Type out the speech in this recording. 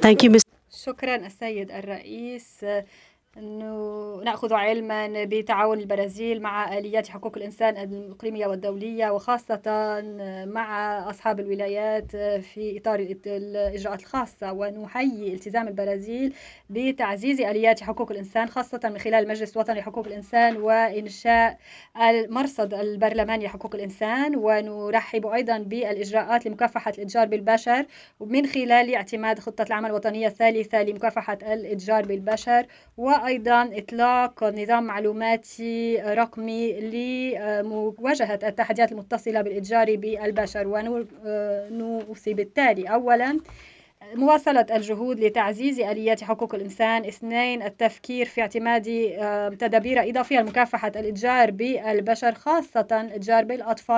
Thank you, Ms. شكرا السيد الرئيس. نأخذ علما بتعاون البرازيل مع آليات حقوق الإنسان الإقليمية والدولية، وخاصة مع أصحاب الولايات في إطار الإجراءات الخاصة، ونحيي التزام البرازيل بتعزيز آليات حقوق الإنسان، خاصة من خلال المجلس الوطني لحقوق الإنسان وإنشاء المرصد البرلماني لحقوق الإنسان. ونرحب أيضا بالإجراءات لمكافحة الإتجار بالبشر من خلال اعتماد خطة العمل الوطنية الثالثة لمكافحة الإتجار بالبشر، وأيضا إطلاق نظام معلوماتي رقمي لمواجهة التحديات المتصلة بالإتجار بالبشر. ونوصي بالتالي: أولا، مواصلة الجهود لتعزيز آليات حقوق الإنسان. اثنين، التفكير في اعتماد تدابير إضافية لمكافحة الإتجار بالبشر، خاصة الإتجار بالأطفال.